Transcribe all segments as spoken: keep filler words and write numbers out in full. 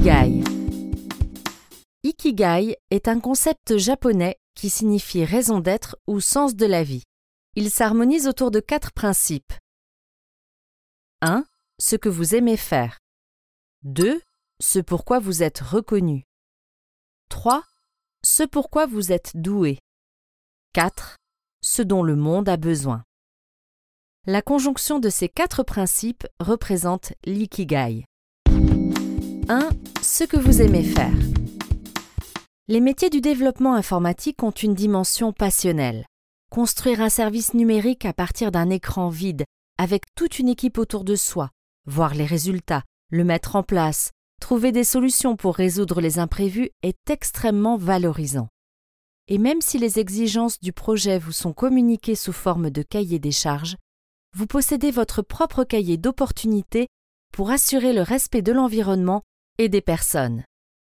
Ikigai. Ikigai est un concept japonais qui signifie raison d'être ou sens de la vie. Il s'harmonise autour de quatre principes. un. Ce que vous aimez faire. deux. Ce pourquoi vous êtes reconnu. trois. Ce pourquoi vous êtes doué. quatre. Ce dont le monde a besoin. La conjonction de ces quatre principes représente l'ikigai. un. Ce que vous aimez faire. Les métiers du développement informatique ont une dimension passionnelle. Construire un service numérique à partir d'un écran vide, avec toute une équipe autour de soi, voir les résultats, le mettre en place, trouver des solutions pour résoudre les imprévus est extrêmement valorisant. Et même si les exigences du projet vous sont communiquées sous forme de cahier des charges, vous possédez votre propre cahier d'opportunités pour assurer le respect de l'environnement et des personnes.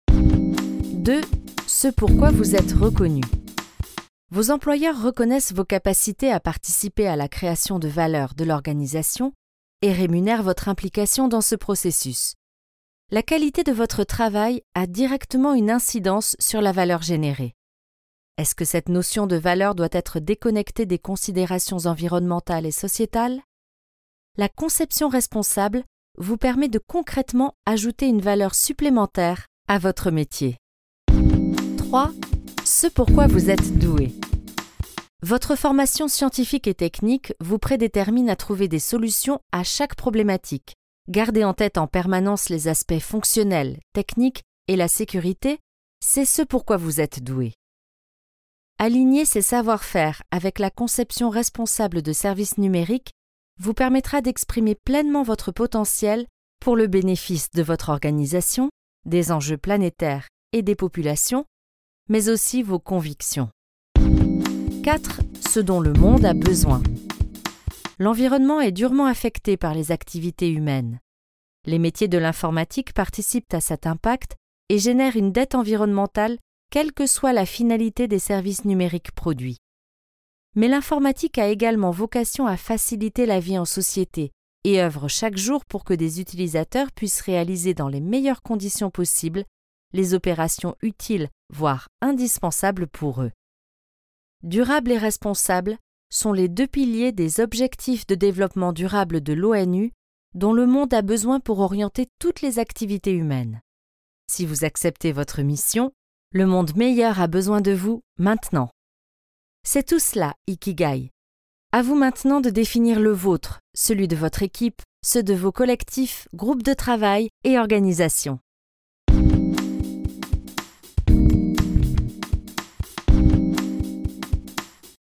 deux. Ce pourquoi vous êtes reconnu. Vos employeurs reconnaissent vos capacités à participer à la création de valeur de l'organisation et rémunèrent votre implication dans ce processus. La qualité de votre travail a directement une incidence sur la valeur générée. Est-ce que cette notion de valeur doit être déconnectée des considérations environnementales et sociétales? La conception responsable vous permet de concrètement ajouter une valeur supplémentaire à votre métier. trois. Ce pourquoi vous êtes doué. Votre formation scientifique et technique vous prédétermine à trouver des solutions à chaque problématique. Gardez en tête en permanence les aspects fonctionnels, techniques et la sécurité, c'est ce pourquoi vous êtes doué. Aligner ces savoir-faire avec la conception responsable de services numériques vous permettra d'exprimer pleinement votre potentiel pour le bénéfice de votre organisation, des enjeux planétaires et des populations, mais aussi vos convictions. quatre. Ce dont le monde a besoin. L'environnement est durement affecté par les activités humaines. Les métiers de l'informatique participent à cet impact et génèrent une dette environnementale, quelle que soit la finalité des services numériques produits. Mais l'informatique a également vocation à faciliter la vie en société et œuvre chaque jour pour que des utilisateurs puissent réaliser dans les meilleures conditions possibles les opérations utiles, voire indispensables pour eux. Durable et responsable sont les deux piliers des objectifs de développement durable de l'ONU dont le monde a besoin pour orienter toutes les activités humaines. Si vous acceptez votre mission, le monde meilleur a besoin de vous maintenant. C'est tout cela, Ikigai. À vous maintenant de définir le vôtre, celui de votre équipe, ceux de vos collectifs, groupes de travail et organisations.